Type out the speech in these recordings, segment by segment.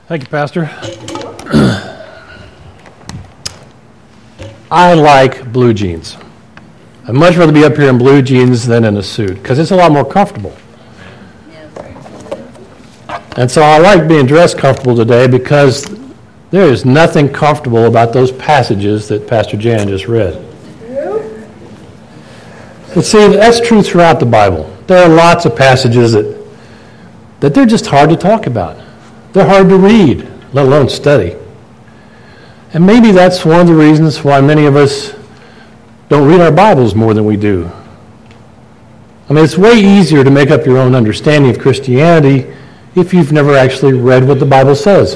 Thank you, Pastor. I like blue jeans. I'd much rather be up here in blue jeans than in a suit because it's a lot more comfortable. And so I like being dressed comfortable today because there is nothing comfortable about those passages that Pastor Jan just read. But see, that's true throughout the Bible. There are lots of passages that they're just hard to talk about. They're hard to read, let alone study. And maybe that's one of the reasons why many of us don't read our Bibles more than we do. I mean, it's way easier to make up your own understanding of Christianity if you've never actually read what the Bible says.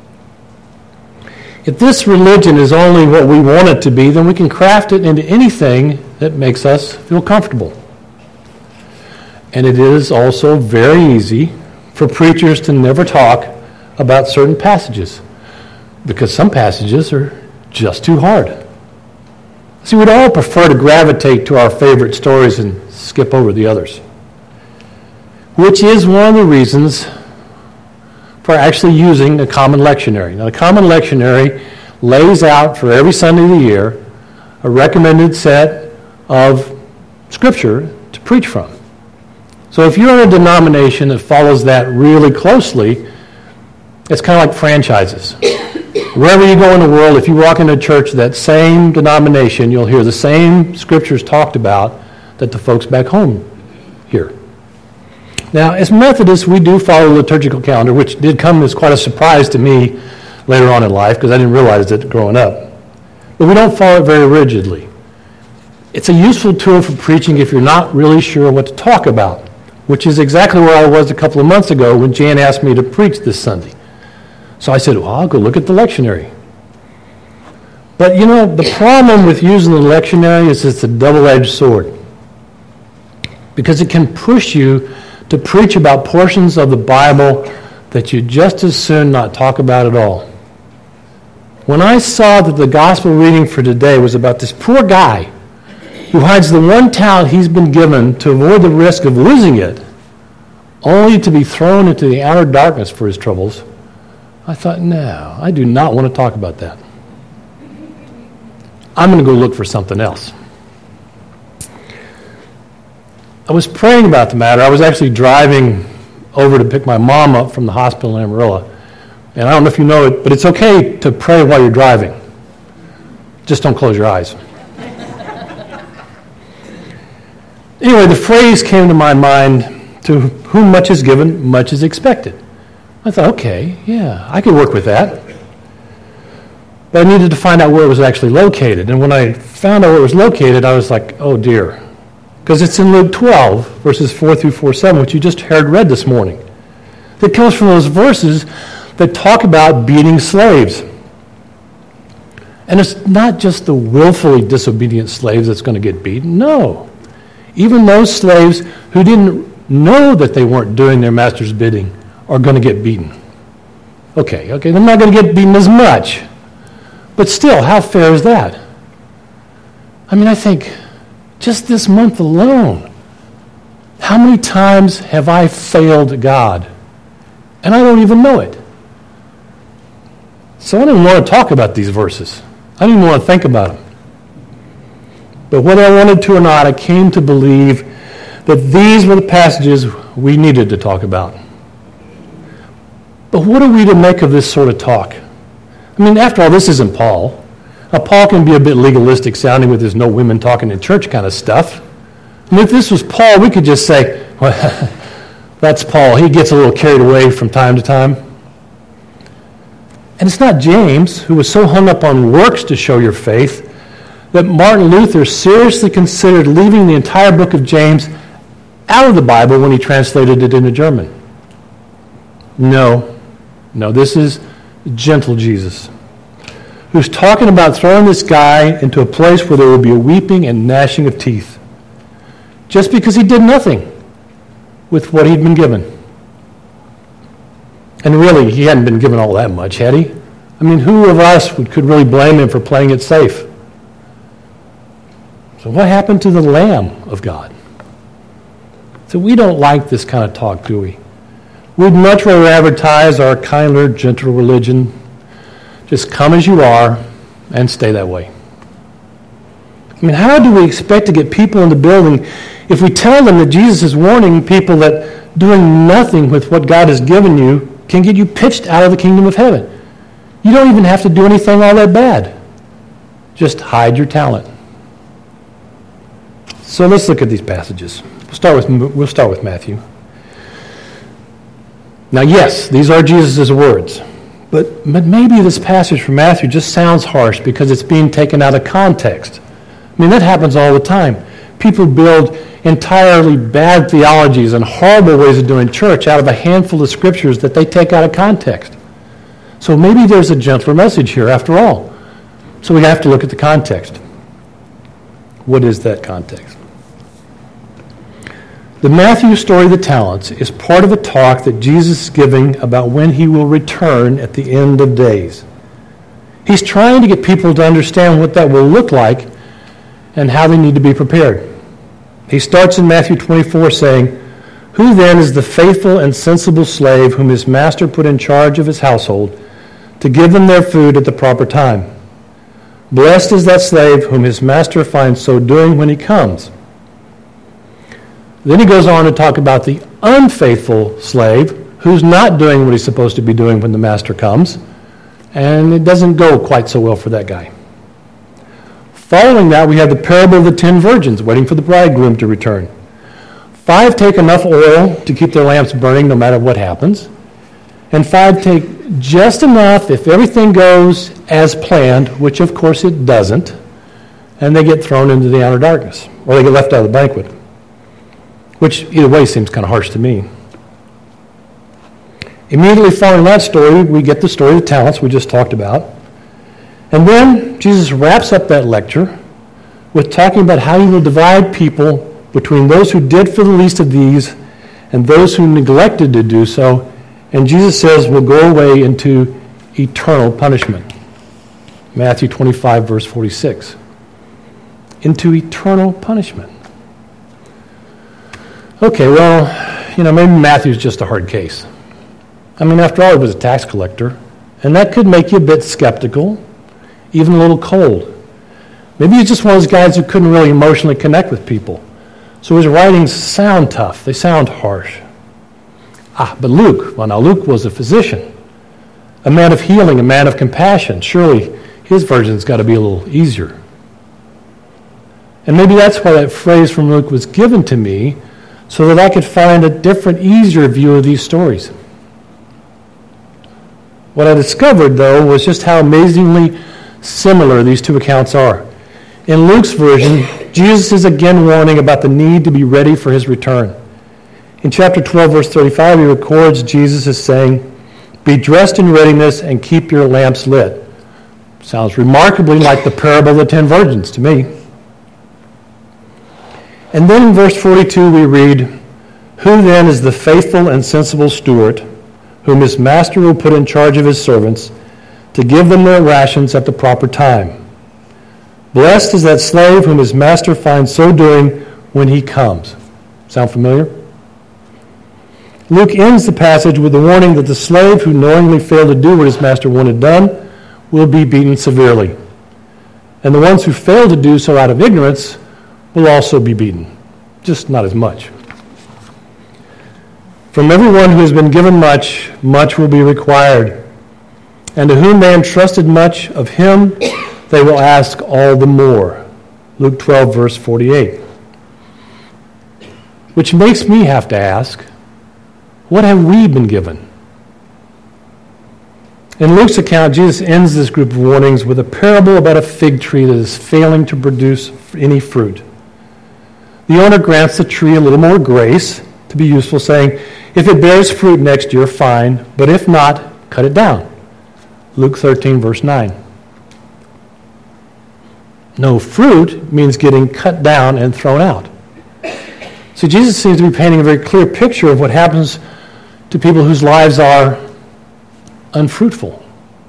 If this religion is only what we want it to be, then we can craft it into anything that makes us feel comfortable. And it is also very easy for preachers to never talk about certain passages because some passages are just too hard. See, we'd all prefer to gravitate to our favorite stories and skip over the others, which is one of the reasons for actually using a common lectionary. Now, the common lectionary lays out for every Sunday of the year a recommended set of Scripture to preach from. So if you're in a denomination that follows that really closely, it's kind of like franchises. Wherever you go in the world, if you walk into a church of that same denomination, you'll hear the same Scriptures talked about that the folks back home hear. Now, as Methodists, we do follow the liturgical calendar, which did come as quite a surprise to me later on in life because I didn't realize it growing up. But we don't follow it very rigidly. It's a useful tool for preaching if you're not really sure what to talk about, which is exactly where I was a couple of months ago when Jan asked me to preach this Sunday. So I said, well, I'll go look at the lectionary. But, you know, the problem with using the lectionary is it's a double-edged sword because it can push you to preach about portions of the Bible that you just as soon not talk about at all. When I saw that the gospel reading for today was about this poor guy who hides the one talent he's been given to avoid the risk of losing it, only to be thrown into the outer darkness for his troubles, I thought, no, I do not want to talk about that. I'm going to go look for something else. I was praying about the matter. I was actually driving over to pick my mom up from the hospital in Amarillo. And I don't know if you know it, but it's okay to pray while you're driving. Just don't close your eyes. Anyway, the phrase came to my mind, to whom much is given, much is expected. I thought, okay, yeah, I could work with that. But I needed to find out where it was actually located. And when I found out where it was located, I was like, oh dear. Because it's in Luke 12, verses 4 through 4:7, which you just heard read this morning. That comes from those verses that talk about beating slaves. And it's not just the willfully disobedient slaves that's going to get beaten. No. Even those slaves who didn't know that they weren't doing their master's bidding are going to get beaten. Okay, they're not going to get beaten as much. But still, how fair is that? I mean, I think just this month alone, how many times have I failed God? And I don't even know it. So I didn't want to talk about these verses. I didn't even want to think about them. But whether I wanted to or not, I came to believe that these were the passages we needed to talk about. But what are we to make of this sort of talk? I mean, after all, this isn't Paul. Now, Paul can be a bit legalistic sounding with his no women talking in church kind of stuff. I mean, if this was Paul, we could just say, well, that's Paul. He gets a little carried away from time to time. And it's not James, who was so hung up on works to show your faith, that Martin Luther seriously considered leaving the entire book of James out of the Bible when he translated it into German. No, this is gentle Jesus, who's talking about throwing this guy into a place where there will be a weeping and gnashing of teeth, just because he did nothing with what he'd been given. And really, he hadn't been given all that much, had he? I mean, who of us could really blame him for playing it safe? So what happened to the Lamb of God? So we don't like this kind of talk, do we? We'd much rather advertise our kinder, gentle religion. Just come as you are and stay that way. I mean, how do we expect to get people in the building if we tell them that Jesus is warning people that doing nothing with what God has given you can get you pitched out of the kingdom of heaven? You don't even have to do anything all that bad. Just hide your talent. So let's look at these passages. We'll start with Matthew. Now, yes, these are Jesus' words, but maybe this passage from Matthew just sounds harsh because it's being taken out of context. I mean, that happens all the time. People build entirely bad theologies and horrible ways of doing church out of a handful of scriptures that they take out of context. So maybe there's a gentler message here after all. So we have to look at the context. What is that context? The Matthew story of the talents is part of a talk that Jesus is giving about when he will return at the end of days. He's trying to get people to understand what that will look like and how they need to be prepared. He starts in Matthew 24 saying, "Who then is the faithful and sensible slave whom his master put in charge of his household to give them their food at the proper time? Blessed is that slave whom his master finds so doing when he comes." Then he goes on to talk about the unfaithful slave who's not doing what he's supposed to be doing when the master comes, and it doesn't go quite so well for that guy. Following that, we have the parable of the 10 virgins waiting for the bridegroom to return. 5 take enough oil to keep their lamps burning no matter what happens, and 5 take just enough if everything goes as planned, which of course it doesn't, and they get thrown into the outer darkness, or they get left out of the banquet. Which, either way, seems kind of harsh to me. Immediately following that story, we get the story of the talents we just talked about. And then Jesus wraps up that lecture with talking about how he will divide people between those who did for the least of these and those who neglected to do so. And Jesus says will go away into eternal punishment. Matthew 25, verse 46. Into eternal punishment. Okay, well, maybe Matthew's just a hard case. I mean, after all, he was a tax collector, and that could make you a bit skeptical, even a little cold. Maybe he's just one of those guys who couldn't really emotionally connect with people. So his writings sound tough. They sound harsh. But Luke, Luke was a physician, a man of healing, a man of compassion. Surely his version's got to be a little easier. And maybe that's why that phrase from Luke was given to me, so that I could find a different, easier view of these stories. What I discovered, though, was just how amazingly similar these two accounts are. In Luke's version, Jesus is again warning about the need to be ready for his return. In chapter 12, verse 35, he records Jesus as saying, "Be dressed in readiness and keep your lamps lit." Sounds remarkably like the parable of the 10 virgins to me. And then in verse 42 we read, "Who then is the faithful and sensible steward, whom his master will put in charge of his servants, to give them their rations at the proper time? Blessed is that slave whom his master finds so doing when he comes." Sound familiar? Luke ends the passage with the warning that the slave who knowingly failed to do what his master wanted done will be beaten severely. And the ones who fail to do so out of ignorance will also be beaten, just not as much. From everyone who has been given much, much will be required. And to whom they entrusted much, of him they will ask all the more. Luke 12, verse 48. Which makes me have to ask, what have we been given? In Luke's account, Jesus ends this group of warnings with a parable about a fig tree that is failing to produce any fruit. The owner grants the tree a little more grace to be useful, saying, "If it bears fruit next year, fine, but if not, cut it down." Luke 13, verse 9. No fruit means getting cut down and thrown out. So Jesus seems to be painting a very clear picture of what happens to people whose lives are unfruitful.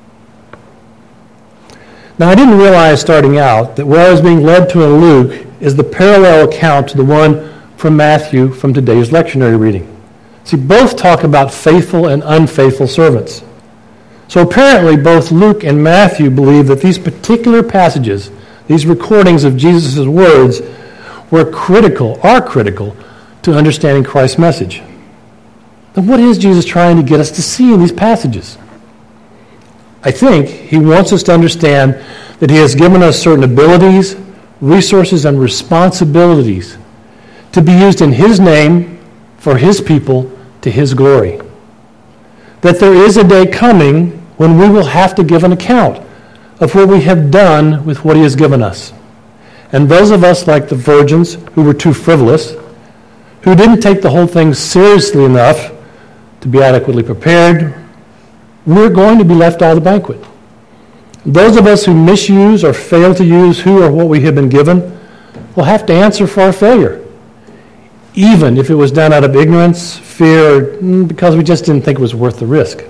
Now, I didn't realize starting out that what I was being led to in Luke is the parallel account to the one from Matthew from today's lectionary reading. See, both talk about faithful and unfaithful servants. So apparently both Luke and Matthew believe that these particular passages, these recordings of Jesus' words, are critical to understanding Christ's message. Then what is Jesus trying to get us to see in these passages? I think he wants us to understand that he has given us certain abilities, resources, and responsibilities to be used in his name for his people to his glory. That there is a day coming when we will have to give an account of what we have done with what he has given us. And those of us like the virgins who were too frivolous, who didn't take the whole thing seriously enough to be adequately prepared, we're going to be left out of the banquet. Those of us who misuse or fail to use who or what we have been given will have to answer for our failure, even if it was done out of ignorance, fear, or because we just didn't think it was worth the risk.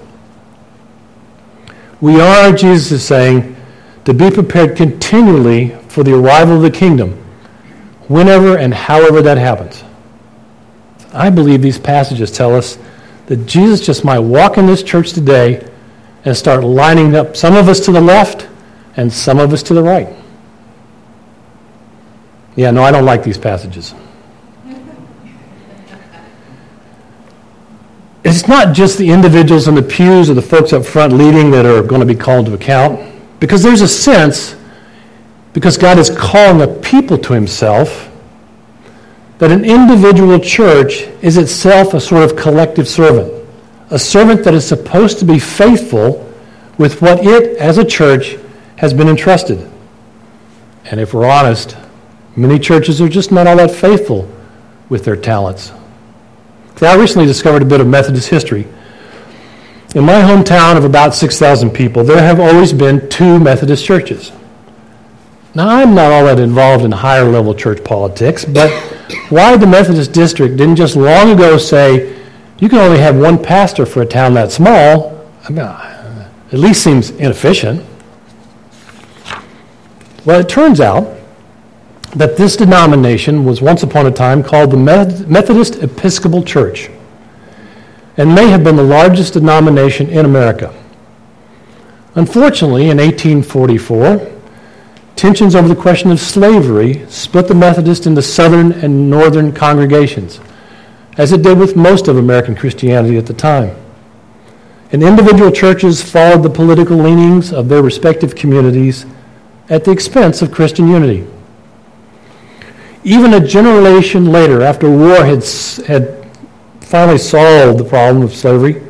We are, Jesus is saying, to be prepared continually for the arrival of the kingdom, whenever and however that happens. I believe these passages tell us that Jesus just might walk in this church today and start lining up some of us to the left and some of us to the right. Yeah, no, I don't like these passages. It's not just the individuals in the pews or the folks up front leading that are going to be called to account, because there's a sense, because God is calling a people to himself, that an individual church is itself a sort of collective servant, a servant that is supposed to be faithful with what it, as a church, has been entrusted. And if we're honest, many churches are just not all that faithful with their talents. I recently discovered a bit of Methodist history. In my hometown of about 6,000 people, there have always been 2 Methodist churches. Now, I'm not all that involved in higher level church politics, but why the Methodist district didn't just long ago say, you can only have one pastor for a town that small, at least seems inefficient. Well, it turns out that this denomination was once upon a time called the Methodist Episcopal Church, and may have been the largest denomination in America. Unfortunately, in 1844, tensions over the question of slavery split the Methodists into southern and northern congregations, as it did with most of American Christianity at the time. And individual churches followed the political leanings of their respective communities at the expense of Christian unity. Even a generation later, after war had finally solved the problem of slavery,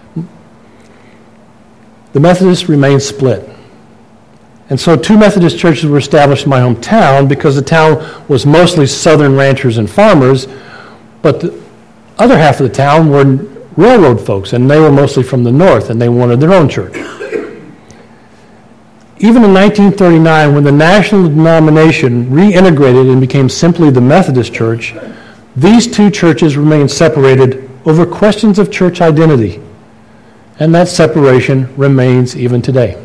the Methodists remained split. And so 2 Methodist churches were established in my hometown because the town was mostly southern ranchers and farmers, but the other half of the town were railroad folks, and they were mostly from the north, and they wanted their own church. Even in 1939, when the national denomination reintegrated and became simply the Methodist Church, these 2 churches remained separated over questions of church identity, and that separation remains even today.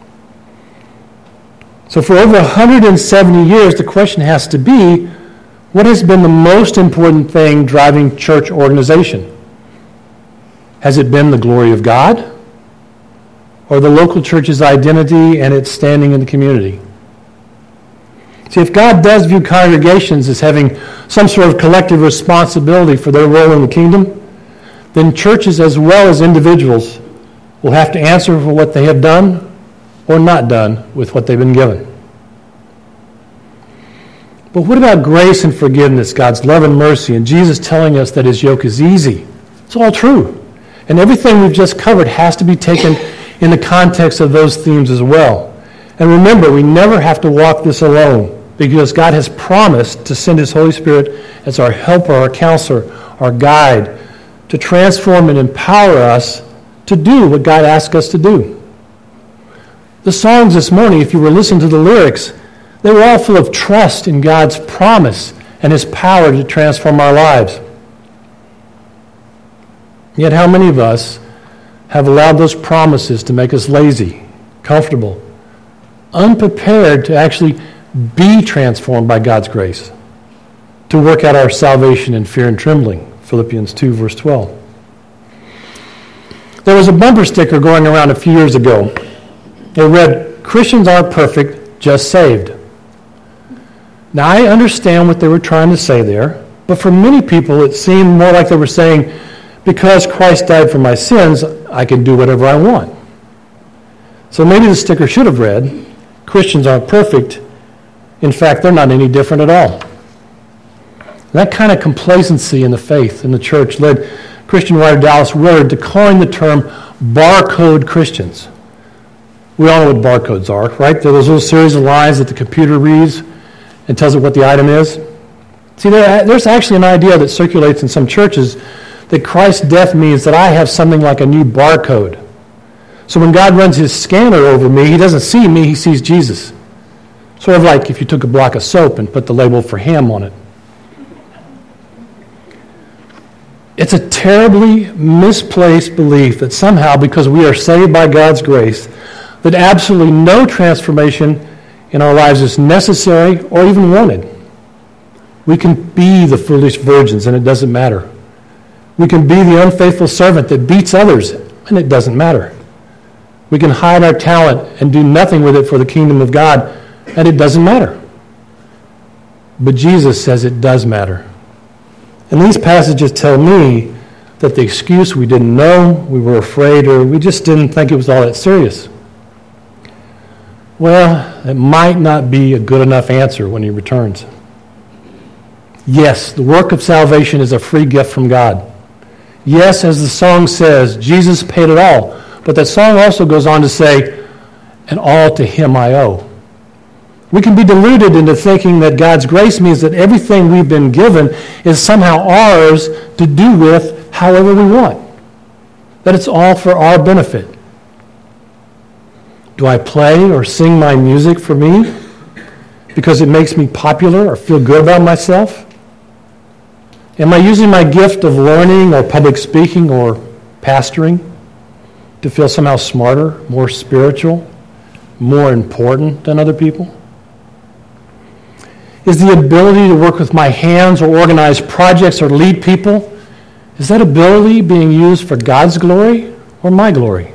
So for over 170 years, the question has to be, what has been the most important thing driving church organization? Has it been the glory of God, or the local church's identity and its standing in the community? See, if God does view congregations as having some sort of collective responsibility for their role in the kingdom, then churches as well as individuals will have to answer for what they have done or not done with what they've been given. But what about grace and forgiveness, God's love and mercy, and Jesus telling us that his yoke is easy? It's all true. And everything we've just covered has to be taken in the context of those themes as well. And remember, we never have to walk this alone, because God has promised to send his Holy Spirit as our helper, our counselor, our guide, to transform and empower us to do what God asks us to do. The songs this morning, if you were listening to the lyrics, they were all full of trust in God's promise and his power to transform our lives. Yet how many of us have allowed those promises to make us lazy, comfortable, unprepared to actually be transformed by God's grace, to work out our salvation in fear and trembling, Philippians 2, verse 12. There was a bumper sticker going around a few years ago. It read, "Christians aren't perfect, just saved." Now, I understand what they were trying to say there, but for many people it seemed more like they were saying, because Christ died for my sins, I can do whatever I want. So maybe the sticker should have read, "Christians aren't perfect. In fact, they're not any different at all." That kind of complacency in the faith in the church led Christian writer Dallas Willard to coin the term barcode Christians. We all know what barcodes are, right? They're those little series of lines that the computer reads and tells it what the item is. See, there's actually an idea that circulates in some churches that Christ's death means that I have something like a new barcode. So when God runs his scanner over me, he doesn't see me, he sees Jesus. Sort of like if you took a block of soap and put the label for him on it. It's a terribly misplaced belief that somehow, because we are saved by God's grace, that absolutely no transformation in our lives is necessary or even wanted. We can be the foolish virgins and it doesn't matter. We can be the unfaithful servant that beats others and it doesn't matter. We can hide our talent and do nothing with it for the kingdom of God and it doesn't matter. But Jesus says it does matter. And these passages tell me that the excuse we didn't know, we were afraid, or we just didn't think it was all that serious, well, it might not be a good enough answer when he returns. Yes, the work of salvation is a free gift from God. Yes, as the song says, Jesus paid it all. But that song also goes on to say, "And all to him I owe." We can be deluded into thinking that God's grace means that everything we've been given is somehow ours to do with however we want. That it's all for our benefit. Do I play or sing my music for me because it makes me popular or feel good about myself? Am I using my gift of learning or public speaking or pastoring to feel somehow smarter, more spiritual, more important than other people? Is the ability to work with my hands or organize projects or lead people, is that ability being used for God's glory or my glory?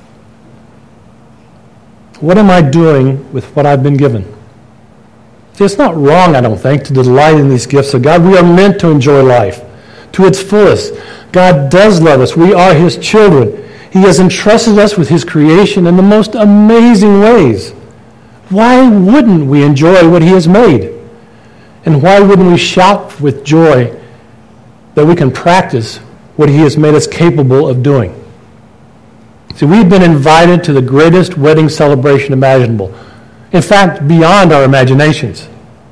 What am I doing with what I've been given? See, it's not wrong, I don't think, to delight in these gifts of God. We are meant to enjoy life to its fullest. God does love us. We are his children. He has entrusted us with his creation in the most amazing ways. Why wouldn't we enjoy what he has made? And why wouldn't we shout with joy that we can practice what he has made us capable of doing? See, we've been invited to the greatest wedding celebration imaginable. In fact, beyond our imaginations.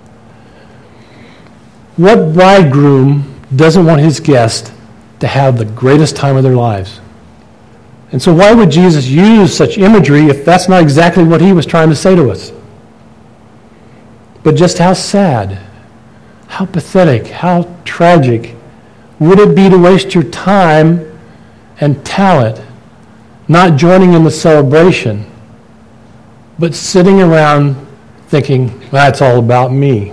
What bridegroom doesn't want his guest to have the greatest time of their lives? And so why would Jesus use such imagery if that's not exactly what he was trying to say to us? But just how sad, how pathetic, how tragic would it be to waste your time and talent not joining in the celebration, but sitting around thinking, that's all about me.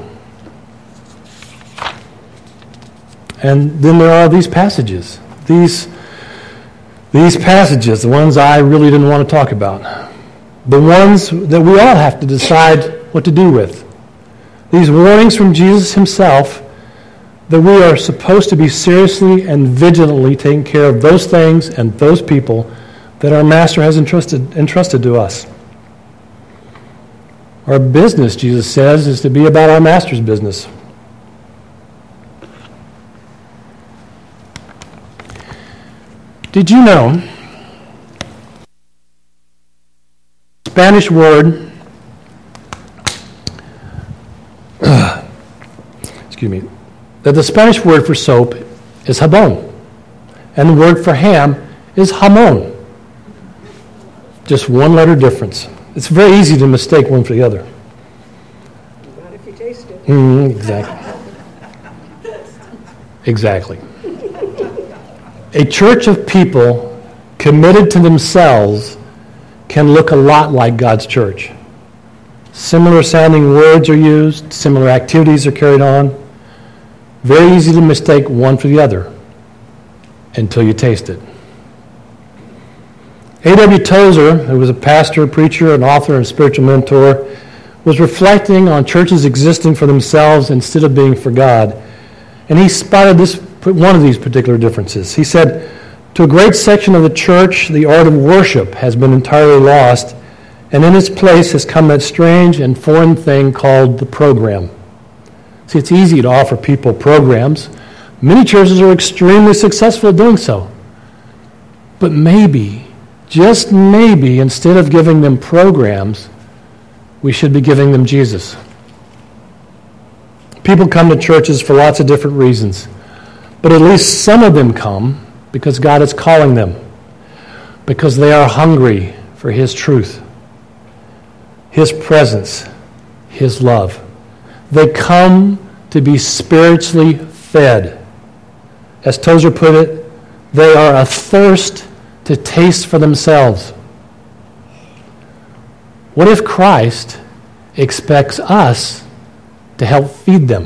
And then there are these passages, these passages, the ones I really didn't want to talk about, the ones that we all have to decide what to do with. These warnings from Jesus himself that we are supposed to be seriously and vigilantly taking care of those things and those people that our Master has entrusted to us. Our business, Jesus says, is to be about our Master's business. Did you know Spanish word that the Spanish word for soap is jabón, and the word for ham is jamón. Just one letter difference. It's very easy to mistake one for the other. Not if you taste it. Exactly. A church of people committed to themselves can look a lot like God's church. Similar sounding words are used, similar activities are carried on. Very easy to mistake one for the other until you taste it. A.W. Tozer, who was a pastor, preacher, an author, and spiritual mentor, was reflecting on churches existing for themselves instead of being for God. And he spotted one of these particular differences. He said, "To a great section of the church, the art of worship has been entirely lost, and in its place has come that strange and foreign thing called the program." See, it's easy to offer people programs. Many churches are extremely successful at doing so. But maybe, just maybe, instead of giving them programs, we should be giving them Jesus. People come to churches for lots of different reasons, but at least some of them come because God is calling them, because they are hungry for His truth, His presence, His love. They come to be spiritually fed. As Tozer put it, they are athirst to taste for themselves. What if Christ expects us to help feed them?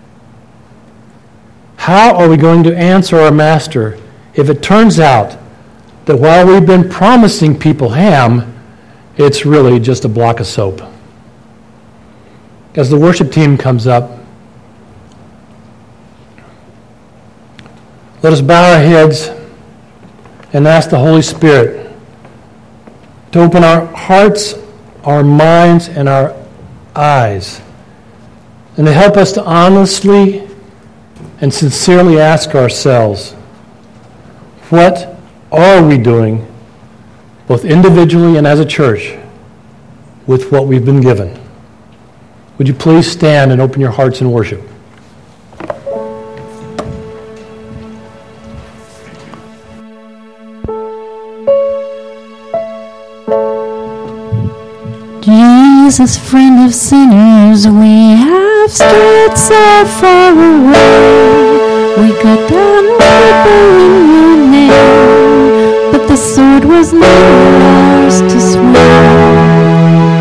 How are we going to answer our Master if it turns out that while we've been promising people ham, it's really just a block of soap? As the worship team comes up, let us bow our heads and ask the Holy Spirit to open our hearts, our minds, and our eyes, and to help us to honestly and sincerely ask ourselves, what are we doing, both individually and as a church, with what we've been given? Would you please stand and open your hearts in worship? Jesus, friend of sinners, we have strayed so far away. We got down deeper in your name, but the sword was never ours to swing.